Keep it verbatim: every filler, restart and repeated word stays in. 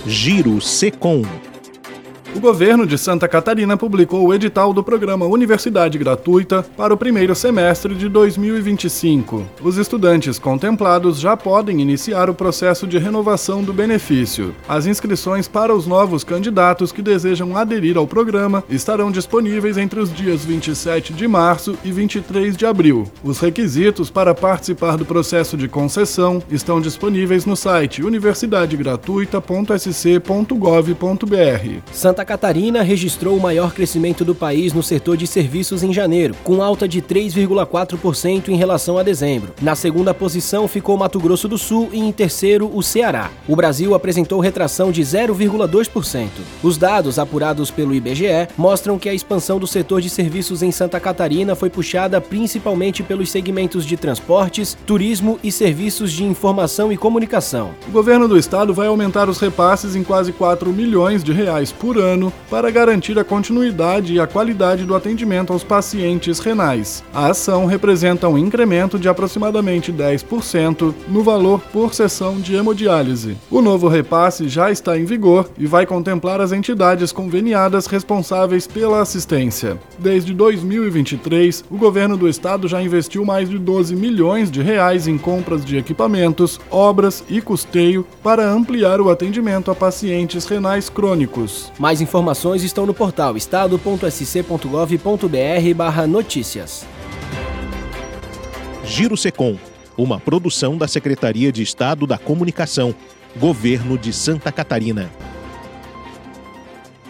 Giro Secom. O governo de Santa Catarina publicou o edital do programa Universidade Gratuita para o primeiro semestre de dois mil e vinte e cinco. Os estudantes contemplados já podem iniciar o processo de renovação do benefício. As inscrições para os novos candidatos que desejam aderir ao programa estarão disponíveis entre os dias vinte e sete de março e vinte e três de abril. Os requisitos para participar do processo de concessão estão disponíveis no site universidade gratuita ponto s c ponto gov ponto b r. Santa Catarina registrou o maior crescimento do país no setor de serviços em janeiro, com alta de três vírgula quatro por cento em relação a dezembro. Na segunda posição ficou Mato Grosso do Sul e em terceiro o Ceará. O Brasil apresentou retração de zero vírgula dois por cento. Os dados apurados pelo I B G E mostram que a expansão do setor de serviços em Santa Catarina foi puxada principalmente pelos segmentos de transportes, turismo e serviços de informação e comunicação. O governo do estado vai aumentar os repasses em quase quatro milhões de reais por ano para garantir a continuidade e a qualidade do atendimento aos pacientes renais. A ação representa um incremento de aproximadamente dez por cento no valor por sessão de hemodiálise. O novo repasse já está em vigor e vai contemplar as entidades conveniadas responsáveis pela assistência. Desde dois mil e vinte e três, o governo do estado já investiu mais de doze milhões de reais em compras de equipamentos, obras e custeio para ampliar o atendimento a pacientes renais crônicos. Mais informações estão no portal estado ponto s c ponto gov ponto b r barra notícias. Giro Secom, uma produção da Secretaria de Estado da Comunicação, Governo de Santa Catarina.